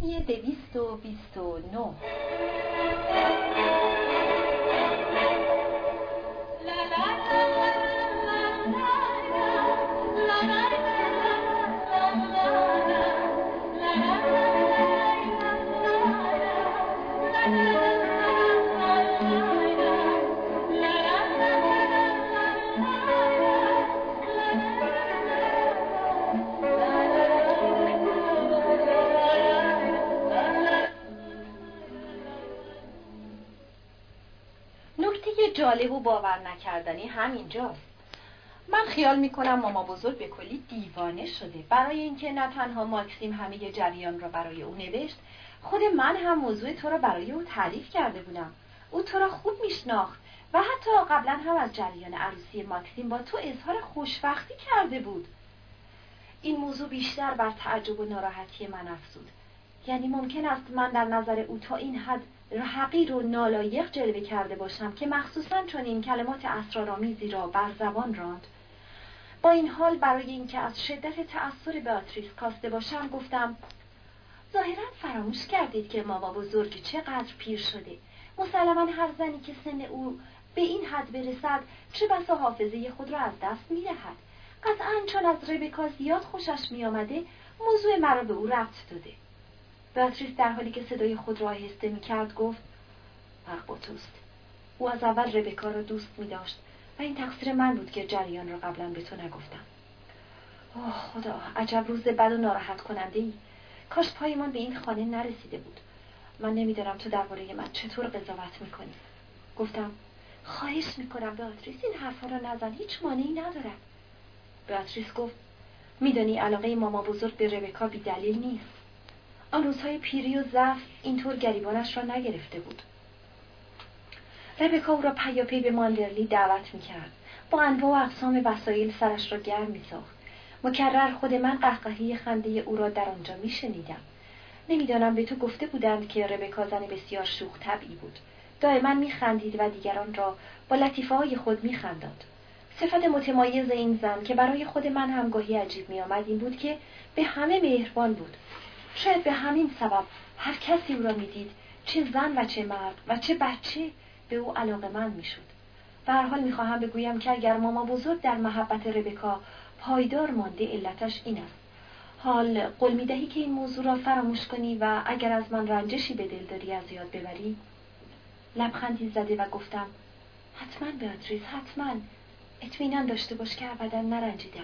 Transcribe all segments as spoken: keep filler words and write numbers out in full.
صفحه دویست و بیست و نه. جالب و باور نکردنی همینجاست. من خیال میکنم ماما بزرگ به کلی دیوانه شده. برای اینکه نه تنها ماکسیم همه جریان را برای او نوشت، خود من هم موضوع تو را برای او تعریف کرده بودم. او تو را خوب میشناخت و حتی قبلا هم از جریان عروسی ماکسیم با تو اظهار خوشبختی کرده بود. این موضوع بیشتر بر تعجب و ناراحتی من افزود. یعنی ممکن است من در نظر او تا این حد حقیر و نالایق جلوه کرده باشم که مخصوصاً چون این کلمات اسرارآمیزی را بر زبان راند. با این حال برای اینکه از شدت تأثیر بیاتریس کاسته باشم گفتم: ظاهراً فراموش کردید که ماما بزرگ چقدر پیر شده. مسلماً هر زنی که سن او به این حد برسد چه بسا حافظه خود را از دست می‌دهد. قطعاً چون از ربکا زیاد خوشش می‌آمده موضوع مرا به او ربط داده. بیاتریس در حالی که صدای خود را آهسته می‌کرد گفت: حق با توست. او از اول ربکا را دوست می‌داشت و این تقصیر من بود که جریان را قبلا به تو نگفتم. اوه خدا، عجب روز بد و ناراحت کننده‌ای. کاش پایمان به این خانه نرسیده بود. من نمی‌دانم تو درباره من چطور قضاوت می‌کنی. گفتم: خواهش می‌کنم بیاتریس، این حرفا را نزن، هیچ مانعی ندارد. بیاتریس گفت: می‌دانی علاقه ماما بزرگ به ربکا بی‌دلیل نیست. آن روزهای پیری و ضعف اینطور گریبانش را نگرفته بود. ربکا او را پیاپی به ماندرلی دعوت می‌کرد. با انواع و اقسام وسایل سرش را گرم می‌ساخت. مکرر خود من قهقهی خنده او را در آنجا می‌شنیدم. نمی‌دانم به تو گفته بودند که ربکا زن بسیار شوخ طبعی بود. دائما می‌خندید و دیگران را با لطیفه‌های خود می‌خنداند. صفت متمایز این زن که برای خود من هم گاهی عجیب می‌آمد این بود که به همه مهربان بود. شاید به همین سبب هر کسی او را می‌دید، چه زن و چه مرد و چه بچه، به او علاقه‌مند می‌شد. به هر حال می‌خواهم بگویم که اگر ماما بزرگ در محبت ربکا پایدار مانده، علتش این است. حال قول می‌دهی که این موضوع را فراموش کنی و اگر از من رنجشی به دل داری از یاد ببری؟ لبخندی زده و گفتم: حتما بیاتریس، حتما. اطمینان داشته باش که ابدا نرنجیدم.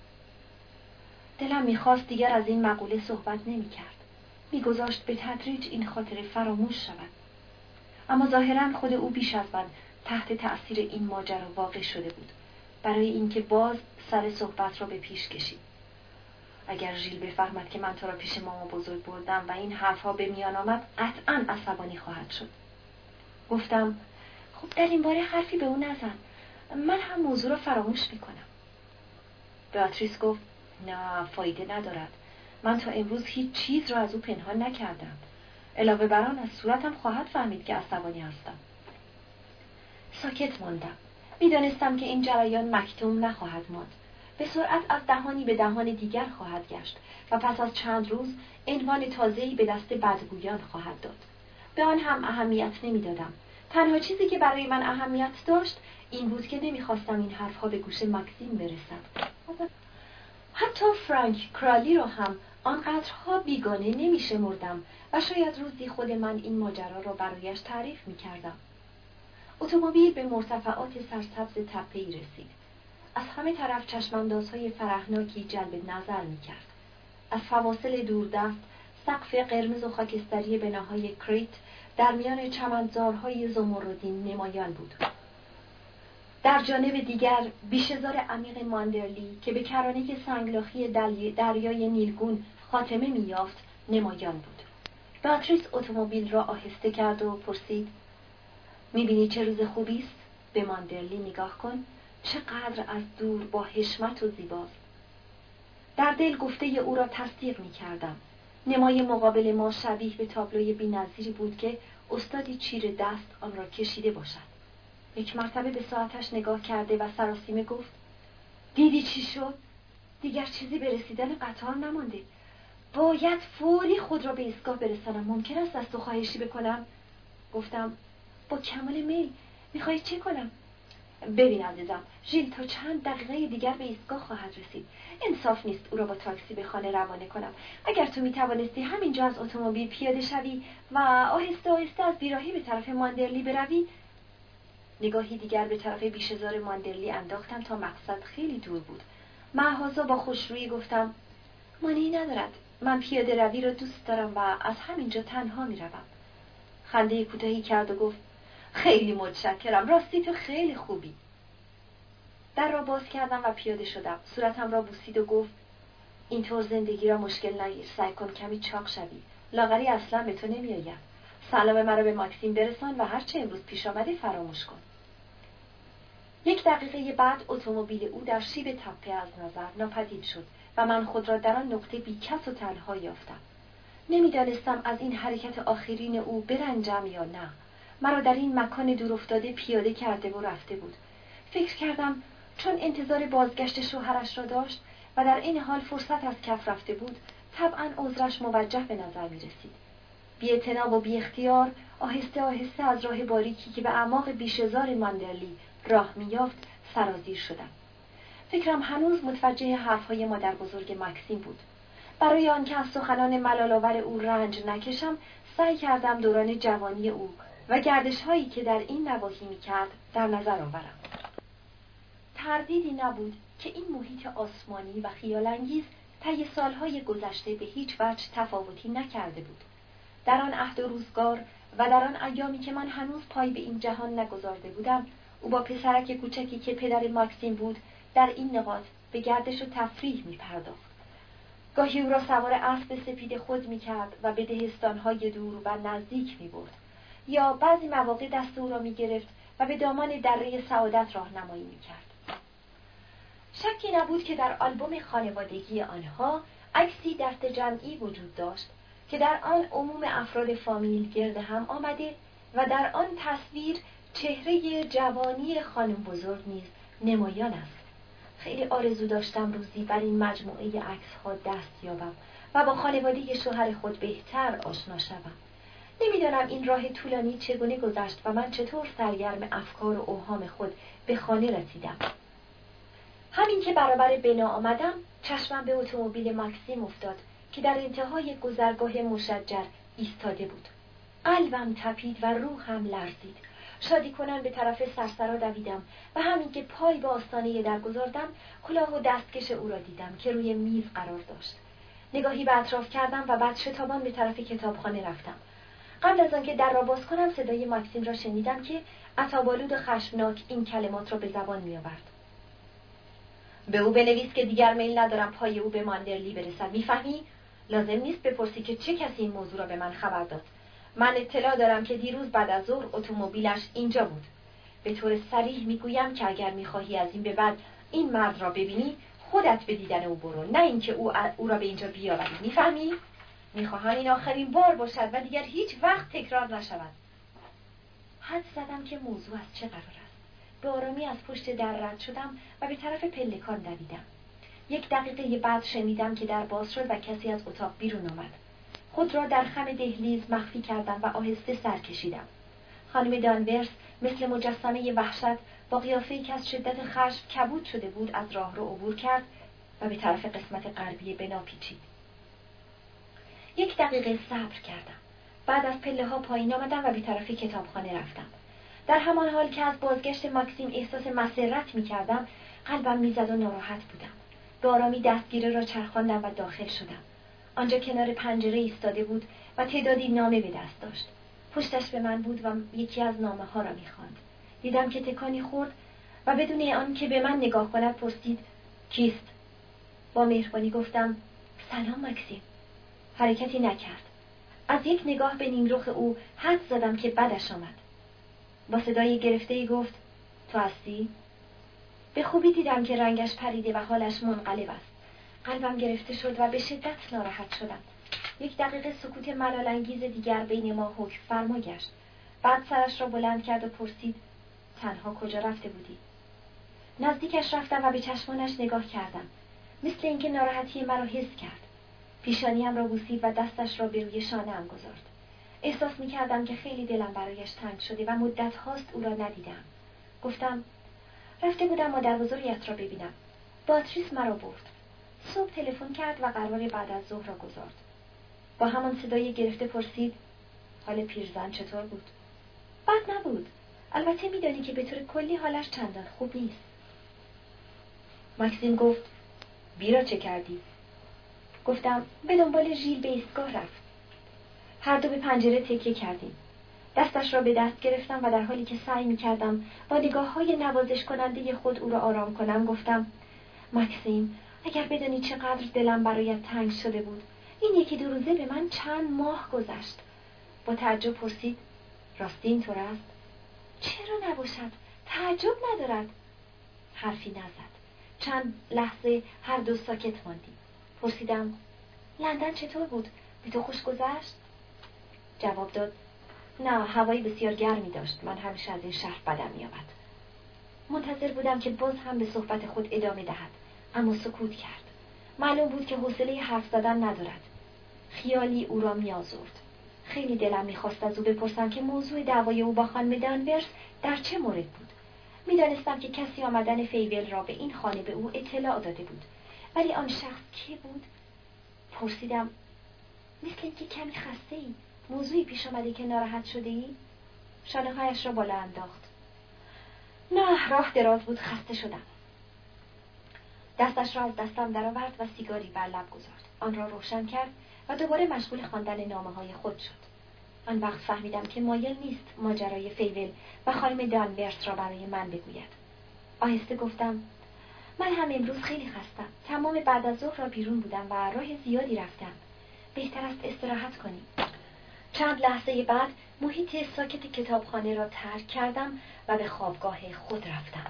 دلم می‌خواست دیگر از این مقوله صحبت نمی‌کرد. می‌گذاشت به تدریج این خاطره فراموش شود. اما ظاهراً خود او بیش از من تحت تأثیر این ماجرا واقع شده بود. برای اینکه باز سر صحبت را به پیش کشید. اگر ژیل بفهمد که من تو را پیش ماما بزرگ بردم و این حرفها به میان آمد، قطعاً عصبانی خواهد شد. گفتم: خب در این باره حرفی به او نزن. من هم موضوع را فراموش می‌کنم. بیاتریس گفت: نه، فایده ندارد. من تا امروز هیچ چیز را از او پنهان نکردم. علاوه بر آن از صورتم خواهد فهمید که عصبانی هستم. ساکت ماندم. می‌دانستم که این جریان مکتوم نخواهد ماند. به سرعت از دهانی به دهان دیگر خواهد گشت و پس از چند روز عنوان تازه‌ای به دست بدگویان خواهد داد. به آن هم اهمیت نمی‌دادم. تنها چیزی که برای من اهمیت داشت این بود که نمی‌خواستم این حرف‌ها به گوش مکسیم برسد. حتی فرانک کرالی را هم آنقدرها بیگانه نمی‌شمردم و شاید روزی خود من این ماجرا را برایش تعریف می‌کردم. اتومبیل به مرتفعات سرسبز تپه‌ای رسید. از همه طرف چشماندازهای فرحناکی جلب نظر می‌کرد. از فواصل دوردست سقف قرمز و خاکستری بناهای کریت در میان چمنزارهای زمردین نمایان بود. در جانب دیگر بیشه‌زار عمیق ماندرلی که به کرانه سنگلاخی دریای نیلگون خاتمه می‌یافت نمایان بود. بیاتریس اتومبیل را آهسته کرد و پرسید: می‌بینی چه روز خوبی است؟ به ماندرلی نگاه کن. چقدر از دور با حشمت و زیباست. در دل گفته او را تصدیق می‌کردم. نمای مقابل ما شبیه به تابلوی بی‌نظیری بود که استادی چیره دست آن را کشیده باشد. یک مرتبه به ساعتش نگاه کرده و سراسیمه گفت: دیدی چی شد؟ دیگر چیزی به رسیدن قطار نمانده. باید فوری خود را به ایستگاه برسانم. ممکن است از تو خواهشی بکنم؟ گفتم با کمال میل. میخوای چه کنم؟ ببین عزیزم، ژیل تا چند دقیقه دیگر به ایستگاه خواهد رسید. انصاف نیست او را با تاکسی به خانه روانه کنم. اگر تو میتوانستی همینجا از اتومبیل پیاده شوی و آهسته آهسته از بیراهی به طرف ماندرلی بروی. نگاهی دیگر به طرف بیشه‌زار ماندرلی انداختم تا مقصد خیلی دور بود. معهازا با خوشرویی گفتم مانعی ندارد، من پیاده روی را دوست دارم و از همینجا تنها میروم. خنده کوتاهی کرد و گفت خیلی متشکرم، راستی تو خیلی خوبی. در را باز کردم و پیاده شدم. صورتم را بوسید و گفت اینطور زندگی را مشکل نگیر، سعی کن کمی چاق شوی. لاغری اصلا به تو نمیآید. سلام مرا به ماکسیم برسان و هرچه امروز پیش آمده فراموش کن. یک دقیقه بعد اتومبیل او در شیب تپه از نظر ناپدید شد و من خود را در آن نقطه بیکس و تنها یافتم. نمیدانستم از این حرکت آخرین او برنجم یا نه. مرا در این مکان دور افتاده پیاده کرده و رفته بود. فکر کردم چون انتظار بازگشت شوهرش را داشت و در این حال فرصت از کف رفته بود، طبعاً عذرش موجه به نظر می رسید. بی اعتنا و بی اختیار آهسته آهسته از راه باریکی که به اعماق بیشه‌زار ماندرلی راه می یافت سرازیر شدم. فکرم هنوز متوجه حرفهای مادر بزرگ ماکسیم بود. برای آنکه از سخنان ملال‌آور او رنج نکشم، سعی کردم دوران جوانی او و گردش‌هایی که در این نواحی می‌کرد در نظر آورم. تردیدی نبود که این محیط آسمانی و خیال‌انگیز طی سالهای گذشته به هیچ وجه تفاوتی نکرده بود. در آن عهد و روزگار و در آن ایامی که من هنوز پای به این جهان نگذارده بودم، او با پسرک کوچکی که پدر ماکسیم بود در این نقاط به گردش و تفریح می‌پرداخت. گاهی او را سوار اسب سپید خود می‌کرد و به دهستان‌های دور و نزدیک می‌برد، یا بعضی مواقع دست او را می‌گرفت و به دامان دره سعادت راهنمایی می‌کرد. شکی نبود که در آلبوم خانوادگی آنها عکسی دست جمعی وجود داشت که در آن عموم افراد فامیل گرد هم آمده و در آن تصویر چهره جوانی خانم بزرگ نیز نمایان است. خیلی آرزو داشتم روزی بر این مجموعه عکس‌ها دست یابم و با خانواده شوهر خود بهتر آشنا شوم. نمیدانم این راه طولانی چگونه گذشت و من چطور سرگرم افکار و اوهام خود به خانه رسیدم. همین که برابر بنا آمدم، چشمم به اتومبیل ماکسیم افتاد که در انتهای گذرگاه مشجر ایستاده بود. قلبم تپید و روحم لرزید. شادی کنان به طرف سرسرا دویدم و همین که پای به آستانه در گذاردم، کلاه و دستکش او را دیدم که روی میز قرار داشت. نگاهی به اطراف کردم و بعد شتابان به طرف کتابخانه رفتم. قبل از آنکه در را باز کنم صدای ماکسیم را شنیدم که عصب‌آلود و خشمناک این کلمات را به زبان می آورد. به او بنویس که دیگر میل ندارم پای او به ماندرلی برسد. میفهمی؟ لازم نیست بپرسی که چه کسی این موضوع را به من خبر داد. من اطلاع دارم که دیروز بعد از ظهر اتومبیلش اینجا بود. به طور صریح میگویم که اگر میخواهی از این به بعد این مرد را ببینی، خودت به دیدن او برو، نه اینکه او او را به اینجا بیاوری. میفهمی؟ میخواهم این آخرین بار باشد و دیگر هیچ وقت تکرار نشود. حد زدم که موضوع از چه قرار است. به آرامی از پشت در رد شدم و به طرف پلکان دویدم. یک دقیقه بعد شنیدم که در باز شد و کسی از اتاق بیرون آمد. خود را در خم دهلیز مخفی کردم و آهسته سر کشیدم. خانم دانورس مثل مجسمه وحشت با قیافه‌ای که از شدت خشم کبود شده بود از راه رو عبور کرد و به طرف قسمت غربی بنا پیچید. یک دقیقه صبر کردم. بعد از پله ها پایین آمدم و به طرف کتابخانه رفتم. در همان حال که از بازگشت ماکسیم احساس مسرت می کردم، قلبم می زد و ناراحت بودم. به آرامی دستگیره را چرخاندم و داخل شدم. آنجا کنار پنجره ایستاده بود و تعدادی نامه به دست داشت. پشتش به من بود و یکی از نامه ها را می خواند. دیدم که تکانی خورد و بدون آن که به من نگاه کند پرسید کیست؟ با مهربانی گفتم سلام ماکسیم. حرکتی نکرد. از یک نگاه به نیمرخ او حد زدم که بدش آمد. با صدای گرفته‌ای گفت تو هستی؟ به خوبی دیدم که رنگش پریده و حالش منقلب است. قلبم گرفته شد و به شدت ناراحت شدم. یک دقیقه سکوت ملال‌انگیز دیگر بین ما حکم فرما گشت. بعد سرش را بلند کرد و پرسید تنها کجا رفته بودی؟ نزدیکش رفتم و به چشمانش نگاه کردم. مثل اینکه ناراحتی مرا حس کرد. پیشانیم را بوسید و دستش را به روی شانه‌ام گذارد. احساس می‌کردم که خیلی دلم برایش تنگ شده و مدت هاست او را ندیدم. گفتم رفته بودم مادر بزرگت را ببینم. باتریس مرا برد. صبح تلفن کرد و قرار بعد از ظهر را گذارد. با همان صدای گرفته پرسید حال پیرزن چطور بود؟ بد نبود. البته میدانی که به طور کلی حالش چندان خوب نیست. ماکسیم گفت بیرا چه کردی؟ گفتم به دنبال ژیل به ایستگاه رفت. هر دو به پنجره تکیه کردیم. دستش را به دست گرفتم و در حالی که سعی می‌کردم با نگاه‌های نوازش کننده خود او را آرام کنم گفتم ماکسیم اگر بدانی چقدر دلم برایت تنگ شده بود. این یکی دو روزه به من چند ماه گذشت. با تعجب پرسید راستی اینطور است؟ چرا نباشد؟ تعجب ندارد. حرفی نزد. چند لحظه هر دو ساکت ماندیم. پرسیدم لندن چطور بود؟ به تو خوش گذشت؟ جواب داد نه، هوایی بسیار گرمی داشت. من همیشه از این شهر بدم می‌آمد. منتظر بودم که باز هم به صحبت خود ادامه دهد، اما سکوت کرد. معلوم بود که حوصله حرف زدن ندارد. خیالی او را می‌آزرد. خیلی دلم می‌خواست از او بپرسم که موضوع دعوای او با خانم دانورس در چه مورد بود. می‌دانستم که کسی آمدن فیول را به این خانه به او اطلاع داده بود، ولی آن شخص کی بود؟ پرسیدم مثل اینکه کمی خسته‌ای. موضوعی پیش آمده که ناراحت شده ای؟ شانه‌هایش را بالا انداخت. نه، راه دراز بود، خسته شدم. دستش را از دستم درآورد و سیگاری بر لب گذارد. آن را روشن کرد و دوباره مشغول خواندن نامه‌های خود شد. آن وقت فهمیدم که مایل نیست ماجرای فیول و خانم دانورس را برای من بگوید. آهسته گفتم من هم امروز خیلی خستم. تمام بعد از ظهر را بیرون بودم و راه زیادی رفتم. بهتر است استراحت کنیم. چند لحظه بعد محیط ساکت کتابخانه را ترک کردم و به خوابگاه خود رفتم.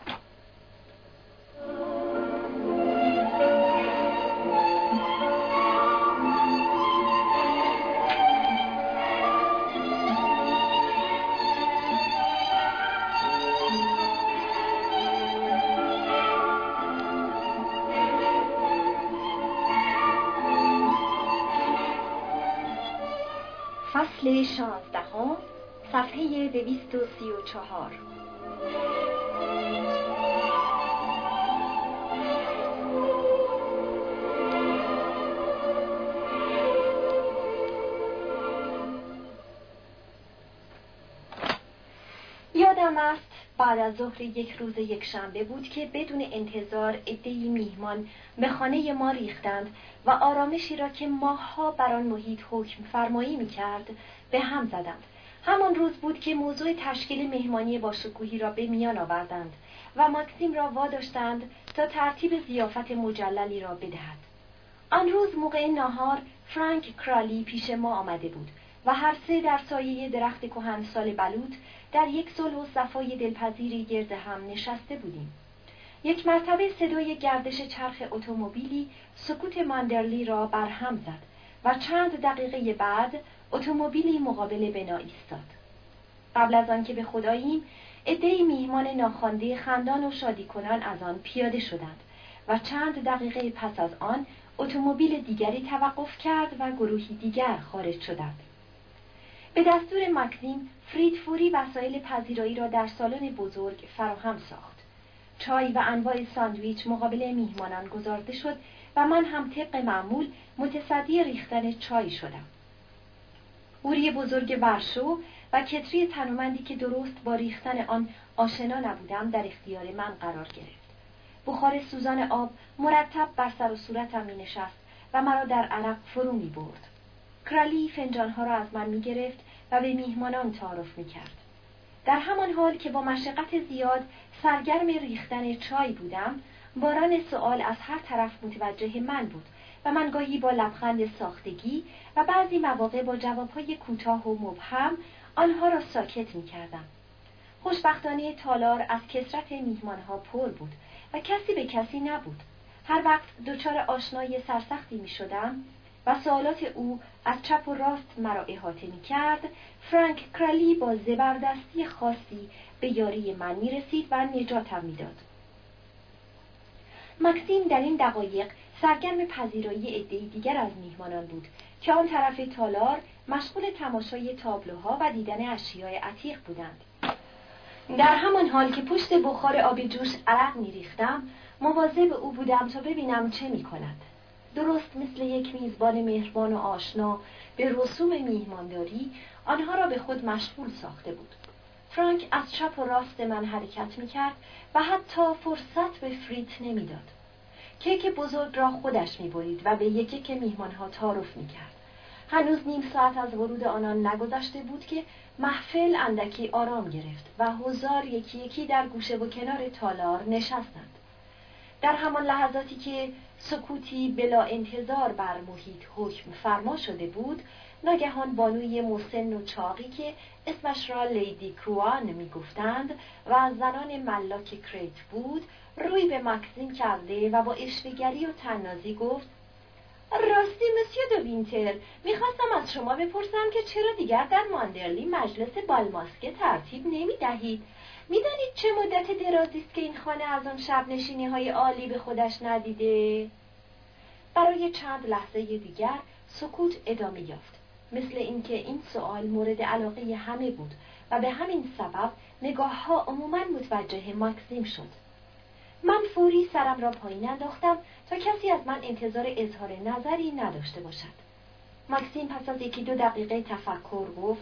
فصل شانزدهم، صفحه دویست و سی و چهار. یادم است بعد از ظهر یک روز یک شنبه بود که بدون انتظار عده‌ای میهمان به خانه ما ریختند و آرامشی را که ماه‌ها بر آن محیط حکم فرمایی می‌کرد به هم زدند. همان روز بود که موضوع تشکیل مهمانی با شکوهی را به میان آوردند و ماکسیم را واداشتند تا ترتیب ضیافت مجللی را بدهد. آن روز موقع ناهار فرانک کرالی پیش ما آمده بود و هر سه در سایه درخت کهنسال بلوط در یک صلح و صفای دلپذیری گرد هم نشسته بودیم. یک مرتبه صدای گردش چرخ اتومبیلی سکوت ماندرلی را برهم زد و چند دقیقه بعد اتومبیلی مقابل بنا ایستاد. قبل از آن که به خداییم عده‌ای میهمان ناخوانده خندان و شادی کنان از آن پیاده شدند و چند دقیقه پس از آن اتومبیل دیگری توقف کرد و گروهی دیگر خارج شدند. به دستور ماکسیم فرید فوری وسایل پذیرایی را در سالن بزرگ فراهم ساخت. چای و انواع ساندویچ مقابل میهمانان گذارده شد و من هم طبق معمول متصدی ریختن چای شدم. قوری بزرگ ورشو و کتری تنومندی که درست با ریختن آن آشنا نبودم در اختیار من قرار گرفت. بخار سوزان آب مرتب بر سر و صورتم می نشست و مرا در عرق فرو می برد. کرالی فنجانها را از من می گرفت و به میهمانان تعارف می کرد. در همان حال که با مشقت زیاد سرگرم ریختن چای بودم، باران سؤال از هر طرف متوجه من بود و من گاهی با لبخند ساختگی و بعضی مواقع با جوابهای کوتاه و مبهم آنها را ساکت می کردم. خوشبختانه تالار از کثرت میهمانها پر بود و کسی به کسی نبود. هر وقت دچار آشنای سرسختی می شدم و سوالات او از چپ و راست مرا احاطه می کرد، فرانک کرالی با زبردستی خاصی به یاری من می رسید و نجاتم می داد. ماکسیم در این دقایق سرگرم پذیرایی عده‌ای دیگر از میهمانان بود که آن طرف تالار مشغول تماشای تابلوها و دیدن اشیاء عتیق بودند. در همان حال که پشت بخار آب جوش عرق می‌ریختم، مواظب او بودم تا ببینم چه می‌کند. درست مثل یک میزبان مهربان و آشنا به رسوم میهمانداری آنها را به خود مشغول ساخته بود. فرانک از چپ و راست من حرکت می‌کرد و حتی فرصت به فریت نمی‌داد. کیک بزرگ را خودش می‌برید و به یکی که میهمان‌ها تعارف می‌کرد. هنوز نیم ساعت از ورود آنان نگذشته بود که محفل اندکی آرام گرفت و حضار یکی یکی در گوشه و کنار تالار نشستند. در همان لحظاتی که سکوتی بلا انتظار بر محیط حکم فرما شده بود، ناگهان بانوی مسن و چاقی که اسمش را لیدی کروان می گفتند و از زنان ملاک کریت بود، روی به مکسیم کرده و با اشوه‌گری و طنازی گفت: راستی مسیو دو وینتر، میخواستم از شما بپرسم که چرا دیگر در ماندرلی مجلس بالماسکه ترتیب نمی دهید؟ میدانید چه مدت درازی است که این خانه از آن شب نشینی های عالی به خودش ندیده؟ برای چند لحظه دیگر سکوت ادامه یافت، مثل اینکه این سؤال مورد علاقه همه بود و به همین سبب نگاه ها عموماً متوجه ماکسیم شد. من فوری سرم را پایین انداختم تا کسی از من انتظار اظهار نظری نداشته باشد. ماکسیم پس از یکی دو دقیقه تفکر گفت: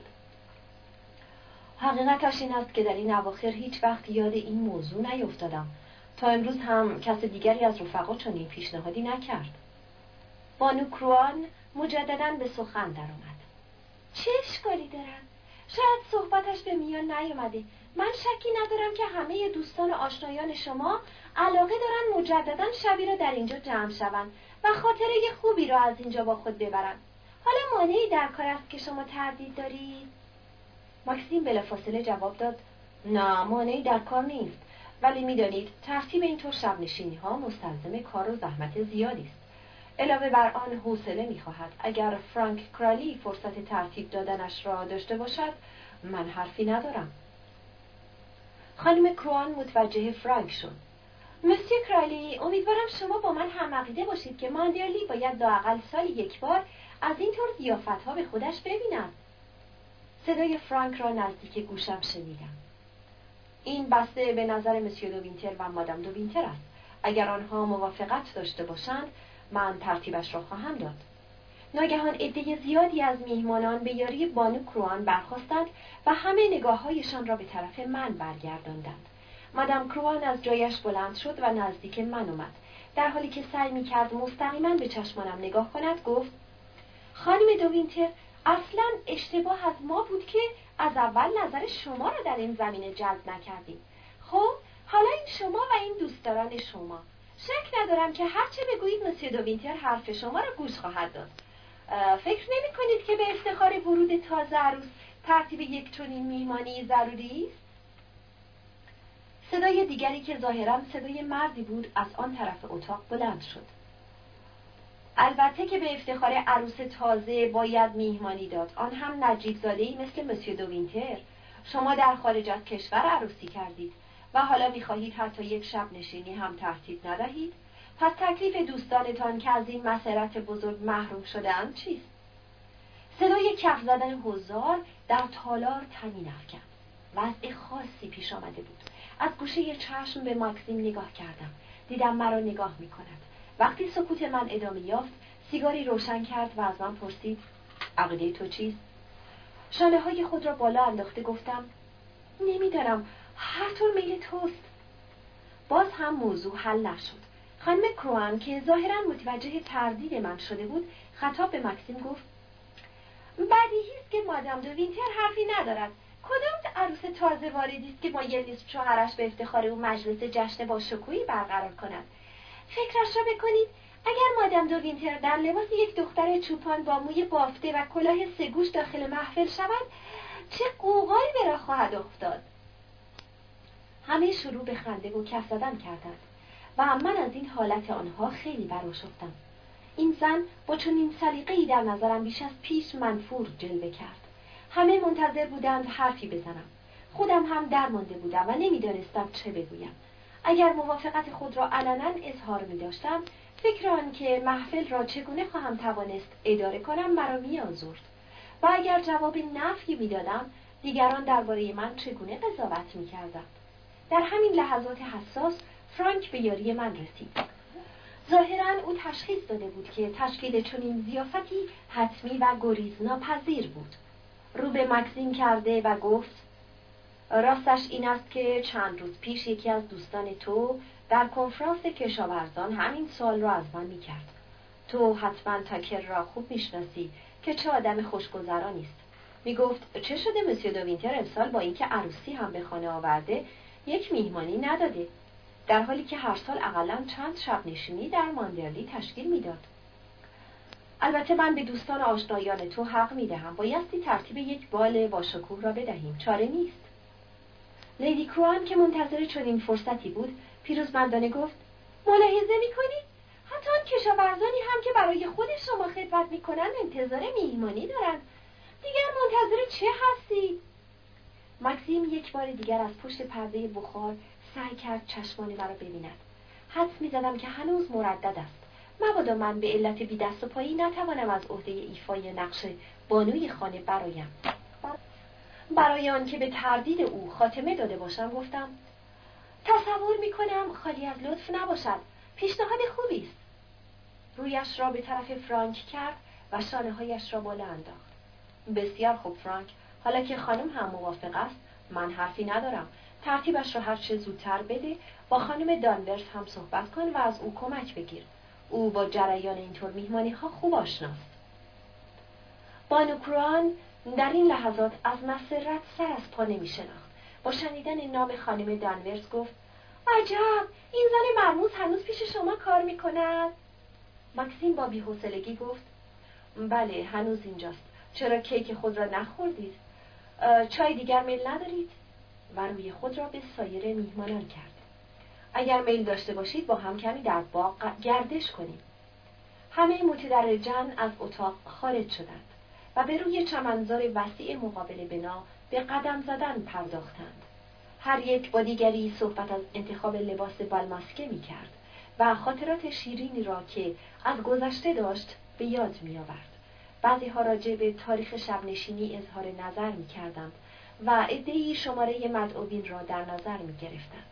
حقیقتش این است که در این اواخر هیچ وقت یاد این موضوع نیفتادم. تا امروز هم کس دیگری از رفقا چنین پیشنهادی نکرد. بانو کروان مجدداً به سخن درآمد: چه اشکالی دارد؟ شاید صحبتش به میان نیامده. من شکی ندارم که همه دوستان و آشنایان شما علاقه دارن مجدداً شبی را در اینجا جمع شوند و خاطره خوبی را از اینجا با خود ببرند. حالا مانعی در کار است که شما تردید دارید؟ ماکسیم بلافاصله جواب داد: نه، مانعی در کار نیست، ولی میدانید ترتیب اینطور شب نشینی ها مستلزم کار و زحمت زیادی است. علاوه بر آن حوصله می‌خواهد. اگر فرانک کرالی فرصت ترتیب دادنش را داشته باشد، من حرفی ندارم. خانم کروان متوجه فرانک شد: مسیو کرالی، امیدوارم شما با من هم عقیده باشید که ماندرلی باید لااقل سالی یک بار از اینطور ضیافت‌ها به خودش ببیند. صدای فرانک را نزدیک گوشم شنیدم: این بسته به نظر مسیو دو وینتر و مادام دو وینتر است. اگر آنها موافقت داشته باشند، من ترتیبش را خواهم داد. ناگهان عده زیادی از میهمانان به یاری بانو کروان برخاستند و همه نگاه‌هایشان را به طرف من برگرداندند. مادام کروان از جایش بلند شد و نزدیک من آمد. در حالی که سعی می‌کرد مستقیما به چشمانم نگاه کند، گفت: خانم دو وینتر، اصلاً اشتباه از ما بود که از اول نظر شما را در این زمینه جلب نکردیم. خب حالا این شما و این دوستداران شما. شک ندارم که هرچه بگویید مسیو دو وینتر حرف شما را گوش خواهد داد. فکر نمی کنید که به افتخار ورود تازه عروس ترتیب یک چنین میهمانی ضروری است؟ صدای دیگری که ظاهراً صدای مردی بود از آن طرف اتاق بلند شد: البته که به افتخار عروس تازه باید میهمانی داد، آن هم نجیب زاده‌ای مثل مسیو دو وینتر. شما در خارج از کشور عروسی کردید و حالا می‌خواهید حتی یک شب نشینی هم ترتیب ندهید؟ پس تکلیف دوستانتان که از این مسرت بزرگ محروم شده‌اند چیست؟ صدای کف زدن حضار در تالار طنین افکند. وضع خاصی پیش آمده بود. از گوشه چشم به ماکسیم نگاه کردم. دیدم مرا نگاه می‌کند. وقتی سکوت من ادامه یافت، سیگاری روشن کرد و از من پرسید: عقیده تو چیست؟ شانه‌های خود را بالا انداخته گفتم: نمی‌دانم، هر طور میل توست. باز هم موضوع حل نشد. خانم کروان که ظاهراً متوجه تردید من شده بود، خطاب به ماکسیم گفت: بدیهی است که مادام دو وینتر حرفی ندارد. کدام عروس تازه واردی است که مایل نیست شوهرش به افتخار او مجلس جشن با شکوهی برقرار کند؟ فکرش را بکنید، اگر مادام دو وینتر در لباس یک دختر چوپان با موی بافته و کلاه سگوش داخل محفل شود، چه قوقایی به راه خواهد افتاد. همه شروع به خنده و کف زدن کردند و من از این حالت آنها خیلی برآشفتم. این زن با چنین سلیقه‌ای در نظرم بیش از پیش منفور جلوه کرد. همه منتظر بودند حرفی بزنم. خودم هم درمانده بودم و نمیدانستم چه بگویم. اگر موافقت خود را علنا اظهار می داشتم، فکر آن که محفل را چگونه خواهم توانست اداره کنم مرا می‌آزرد و اگر جواب نفی می‌دادم دیگران درباره من چگونه قضاوت می‌کردند. در همین لحظات حساس فرانک به یاری من رسید. ظاهراً او تشخیص داده بود که تشکیل چنین ضیافتی حتمی و گریزناپذیر بود. رو به مکسیم کرده و گفت: راستش این است که چند روز پیش یکی از دوستان تو در کنفرانس کشاورزان همین سوال را از من می‌کرد. تو حتما تاکر را خوب می‌شناسی که چه آدم خوشگذرانی است. می‌گفت چه شده مسیو دو وینتر امسال با اینکه عروسی هم به خانه آورده یک میهمانی نداده، در حالی که هر سال اقلاً چند شب نشینی در ماندرلی تشکیل میداد. البته من به دوستان آشنایان تو حق میدهم، بایستی ترتیب یک بال با شکوه را بدهیم، چاره نیست. لیدی کروان که منتظر چنین فرصتی بود پیروزمندانه گفت: ملاحظه میکنید حتی آن کشاورزانی هم که برای خود شما خدمت میکنند انتظار میهمانی دارند، دیگر منتظر چه هستید؟ مکسیم یک بار دیگر از پشت پرده بخار سعی کرد چشمان مرا ببیند. حدس می‌زدم که هنوز مردد است، مبادا من به علت بی دست و پایی نتوانم از عهده ایفای نقش بانوی خانه برایم. برای آن که به تردید او خاتمه داده باشم گفتم: تصور می‌کنم خالی از لطف نباشد، پیشنهاد خوبی است. رویش را به طرف فرانک کرد و شانه‌هایش را بالا انداخت. بسیار خوب فرانک، حالا که خانم هم موافق است من حرفی ندارم. ترتیبش را هر چه زودتر بده، با خانم دانورس هم صحبت کن و از او کمک بگیر. او با جریان اینطور میهمانی ها خوب آشناست. بانو کروان در این لحظات از مسرت سر از پا نمی شناخت. با شنیدن نام خانم دانورس گفت: عجب، این زن مرموز هنوز پیش شما کار می کند؟ مکسیم با بی‌حوصلگی گفت: بله هنوز اینجاست. چرا کیک خود را نخوردید؟ چای دیگر میل ندارید؟ و روی خود را به سایر میهمانان کرد: اگر میل داشته باشید با هم کمی در باغ گردش کنیم. همه متدرجاً از اتاق خارج شدند و به روی چمنزار وسیع مقابل بنا به قدم زدن پرداختند. هر یک با دیگری صحبت از انتخاب لباس بالماسکه می کرد و خاطرات شیرینی را که از گذشته داشت به یاد می آورد. بعضی ها راجع به تاریخ شبنشینی اظهار نظر می کردند و عده‌ای شماره مدعوین را در نظر می گرفتند.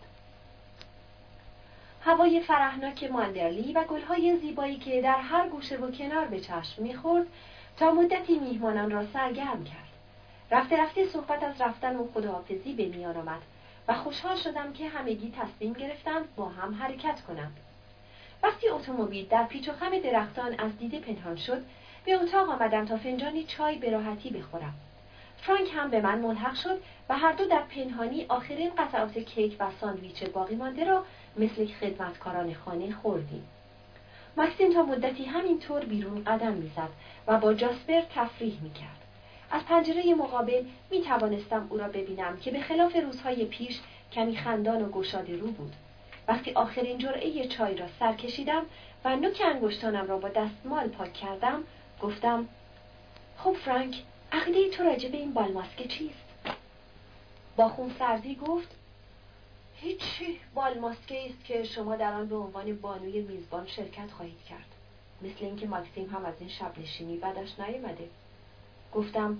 هوای فرحناک ماندرلی و گلهای زیبایی که در هر گوشه و کنار به چشم می خورد تا مدتی میهمانان را سرگرم کرد. رفته رفته صحبت از رفتن و خداحافظی به میان آمد و خوشحال شدم که همگی تصمیم گرفتند با هم حرکت کنند. وقتی اتومبیل در پیچ و خم درختان از دیده پنهان شد، به اتاق آمدم تا فنجانی چای به راحتی بخورم. فرانک هم به من ملحق شد و هر دو در پنهانی آخرین قطعات کیک و ساندویچ باقی مانده را مثل خدمتکاران خانه خوردیم. مکسیم تا مدتی همینطور بیرون قدم می‌زد و با جاسپر تفریح می‌کرد. از پنجره مقابل می‌توانستم او را ببینم که به خلاف روزهای پیش کمی خندان و گشاده رو بود. وقتی آخرین جرعه چای را سر کشیدم و نوک انگشتانم را با دستمال پاک کردم، گفتم: خب فرانک، عقیده تو راجع به این بالماسکه چیست؟ با خونسردی گفت: هیچی، بالماسکه است که شما در آن به عنوان بانوی میزبان شرکت خواهید کرد. مثل اینکه مکسیم هم از این شب نشینی بدش نیامده. گفتم: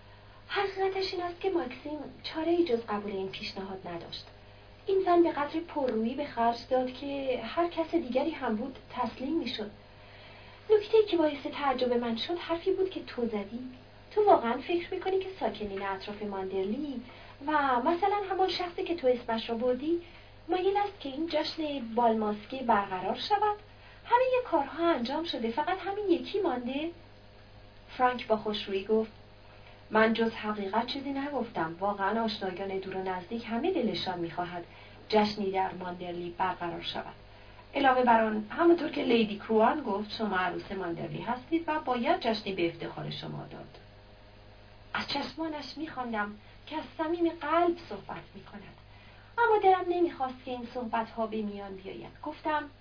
حقیقتش این است که مکسیم چاره‌ای جز قبول این پیشنهاد نداشت. این زن به قدر پررویی به خرج داد که هر کس دیگری هم بود تسلیم میشد. نکته‌ای که باعث تعجب من شد حرفی بود که تو زدی. تو واقعا فکر میکنی که ساکنین اطراف ماندرلی و مثلا همان شخصی که تو اسمش را بردی مایل است که این جشن بالماسکه برقرار شود؟ همه ی کارها انجام شده، فقط همین یکی مانده؟ فرانک با خوشرویی گفت: من جز حقیقت چیزی نگفتم. واقعا آشنایان دور و نزدیک همه دلشان میخواهد جشنی در ماندرلی برقرار شود. علاوه بر آن، همونطور که لیدی کروان گفت، شما عروس ماندرلی هستید و باید جشنی به افتخار شما داد. از چشمانش میخواندم که از صمیم قلب صحبت میکند، اما دلم نمیخواست که این صحبت ها به میان بیاید. گفتم: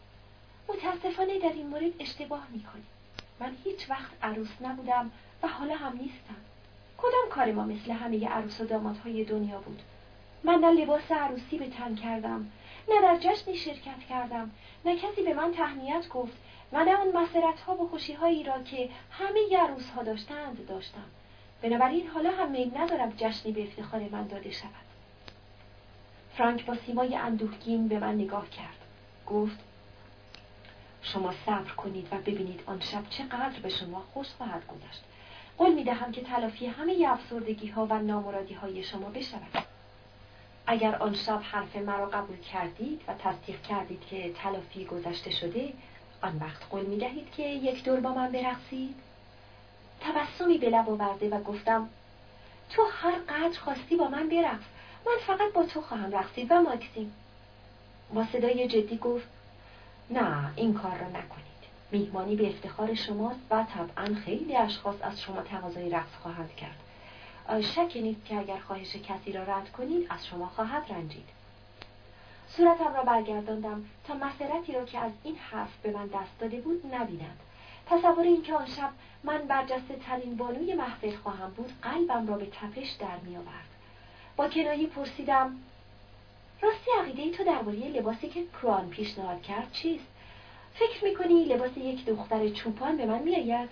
متاسفانه در این مورد اشتباه میکنی. من هیچ وقت عروس نبودم و حالا هم نیستم. کدام کار ما مثل همه عروس و دامادهای دنیا بود؟ من نه لباس عروسی به تن کردم، نه در جشنی شرکت کردم، نه کسی به من تهنیت گفت و نه آن مسرت‌ها و خوشی‌هایی را که همه عروس‌ها داشتند داشتم. بنابراین حالا هم میل ندارم جشنی به افتخار من داده شود. فرانک با سیمای اندوهگین به من نگاه کرد. گفت: شما صبر کنید و ببینید آن شب چقدر به شما خوش خواهد گذشت. قول می‌دهم که تلافی همه افسردگی‌ها و نامرادی‌های شما بشود. اگر آن شب حرف مرا قبول کردید و تصدیق کردید که تلافی گذشته شده، آن وقت قول می‌دهید که یک دور با من برقصید؟ تبسمی به لب آورده و گفتم: تو هر قدر خواستی با من برقص، من فقط با تو خواهم رقصید و ماکسیم. با صدای جدی گفت: نه، این کار را نکنید. میهمانی به افتخار شماست و طبعا خیلی اشخاص از شما تقاضای رقص خواهند کرد. شک نیست که اگر خواهش کسی را رد کنید از شما خواهد رنجید. صورتم را برگرداندم تا مسرتی را که از این حرف به من دست داده بود نبینند. تصور این که آن شب من برجسته ترین بانوی محفل خواهم بود قلبم را به تپش در می آورد. با کنایه پرسیدم: راستی عقیده تو درباره لباسی که کروان پیشنهاد کرد چیست؟ فکر میکنی لباس یک دختر چوپان به من میآید؟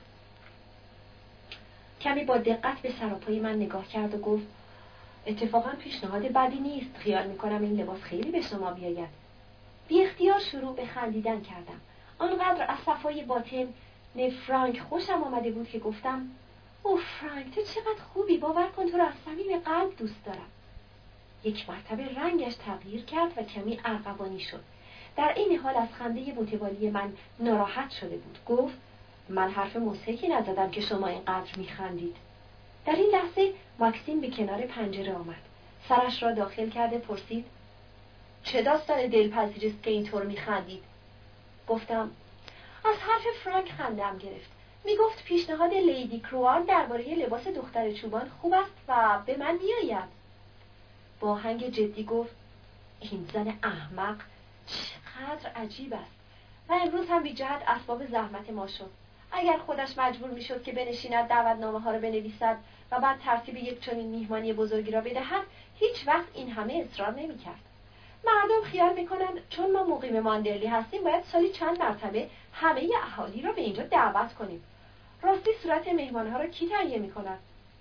کمی با دقت به سراپای من نگاه کرد و گفت: اتفاقا پیشنهاد بدی نیست. خیال میکنم این لباس خیلی به شما بیاید. بی اختیار شروع به خندیدن کردم. آنقدر از صفای باطن نه فرانک خوشم آمده بود که گفتم: او فرانک، تو چقدر خوبی، باور کن تو را از صمیم قلب دوست دارم. یک مرتبه رنگش تغییر کرد و کمی ارغوانی شد. در این حال از خنده متوالی من ناراحت شده بود. گفت: من حرف مضحکی نزدم که شما اینقدر میخندید. در این لحظه ماکسیم به کنار پنجره آمد. سرش را داخل کرده پرسید: چه داستان دلپذیری است که اینطور میخندید؟ گفتم: از حرف فرانک خندم گرفت. میگفت پیشنهاد لیدی کروان درباره لباس دختر چوبان خوب است و به من میآید. با آهنگ جدی گفت: این زن احمق چقدر عجیب است و امروز هم بی جهت اسباب زحمت ما شد. اگر خودش مجبور میشد که بنشیند دعوتنامه ها را بنویسد و بعد ترتیب یک چنین میهمانی بزرگی را بدهد، هیچ وقت این همه اصرار نمیکرد. مردم خیال میکنند چون ما مقیم ماندرلی هستیم باید سالی چند مرتبه همه اهالی را به اینجا دعوت کنیم. راستی صورت مهمانها را کی تهیه میکند؟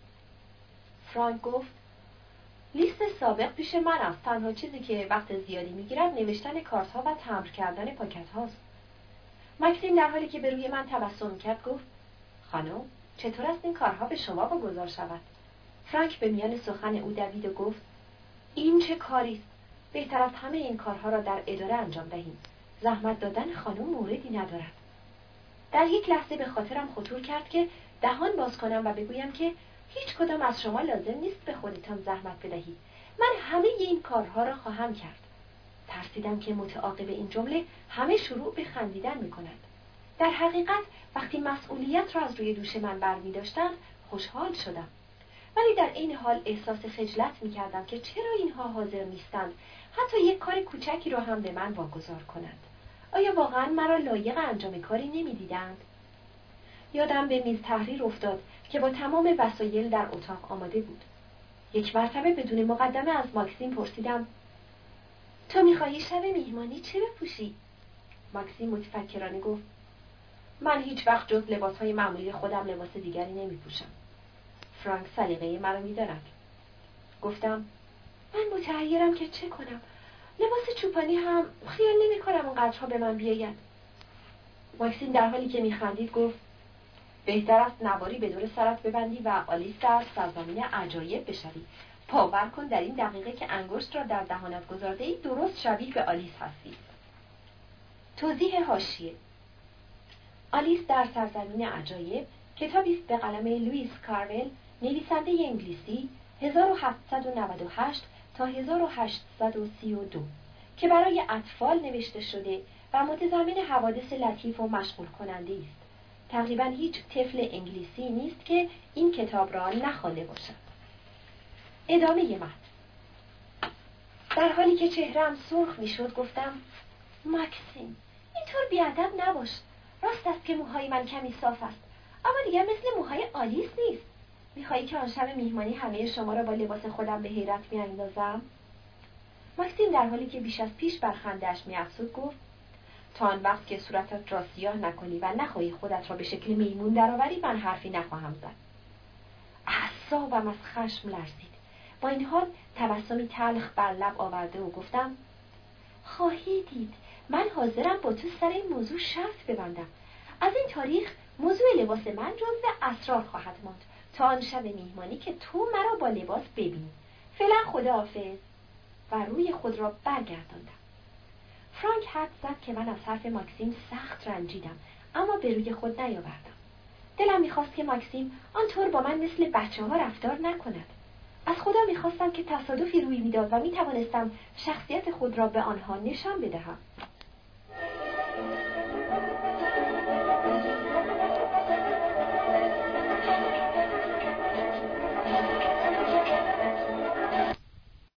فرانک گفت: لیست سابق پیش من است. تنها چیزی که وقت زیادی میگیرد نوشتن کارت ها و تمبر کردن پاکت هاست. ماکسیم در حالی که به روی من تبسم کرد گفت: خانم، چطور است این کارها به شما واگذار شود؟ فرانک به میان سخن او دوید و گفت: این چه کاری است؟ بهتر از همه این کارها را در اداره انجام دهیم. زحمت دادن خانم موردی ندارد. در یک لحظه به خاطرم خطور کرد که دهان باز کنم و بگویم که هیچ کدام از شما لازم نیست به خودتان زحمت بدهید. من همه این کارها را خواهم کرد. ترسیدم که متعاقب این جمله همه شروع به خندیدن می‌کنند. در حقیقت وقتی مسئولیت را از روی دوش من برمی داشتند خوشحال شدم. ولی در این حال احساس خجلت می‌کردم که چرا اینها حاضر نیستند حتی یک کار کوچکی را هم به من واگذار کنند. آیا واقعا مرا لایق انجام کاری نمی‌دیدند؟ یادم به میز تحریر افتاد که با تمام وسایل در اتاق آماده بود. یک مرتبه بدون مقدمه از ماکسیم پرسیدم: تو می‌خواهی شب میهمانی چه بپوشی؟ ماکسیم متفکرانه گفت: من هیچ وقت جز لباس‌های معمولی خودم لباس دیگری نمی‌پوشم. فرانک سلیقه مرا می‌داند. گفتم: من متحیرم که چه کنم. لباس چوپانی هم خیال نمی‌کنم اونقدرها به من بیاید. ماکسیم در حالی که می‌خندید گفت: بهتر است نواری به دور سرت ببندی و آلیس در سرزمین عجایب بشوی. باور کن در این دقیقه که انگشت را در دهانت گذارده ای درست شبیه به آلیس هستی. توضیح حاشیه: آلیس در سرزمین عجایب کتابی است به قلم لوئیس کارول، نویسنده انگلیسی، هزار و هفتصد و نود و هشت تا هزار و هشتصد و سی و دو که برای اطفال نوشته شده و متضمن حوادث لطیف و مشغول کننده است. تقریبا هیچ طفل انگلیسی نیست که این کتاب را نخوانده باشد. ادامه متن. در حالی که چهره‌ام سرخ میشد گفتم: ماکسیم، اینطور بیادب نباش. راست است که موهای من کمی صاف است، اما دیگر مثل موهای آلیس نیست. میخواهی که آن شب میهمانی همه شما را با لباس خودم به حیرت میاندازم؟ ماکسیم در حالی که بیش از پیش بر خنده‌اش می‌افزود گفت: تا آن وقت که صورتت را سیاه نکنی و نخواهی خودت را به شکل میمون درآوری، من حرفی نخواهم زد. اعصابم از خشم لرزید. با این حال تبسمی تلخ بر لب آورده و گفتم: خواهی دید من حاضرم با تو سر این موضوع شرط ببندم. از این تاریخ موضوع لباس من جزو اسرار خواهد ماند تا آن شب میهمانی که تو مرا با لباس ببینی. فعلا خداحافظ. و روی خود را برگرداندم. فرانک حد زد که من از حرف ماکسیم سخت رنجیدم، اما به روی خود نیاوردم. دلم میخواست که ماکسیم آنطور با من مثل بچه ها رفتار نکند. از خدا میخواستم که تصادفی روی میداد و میتوانستم شخصیت خود را به آنها نشان بدهم.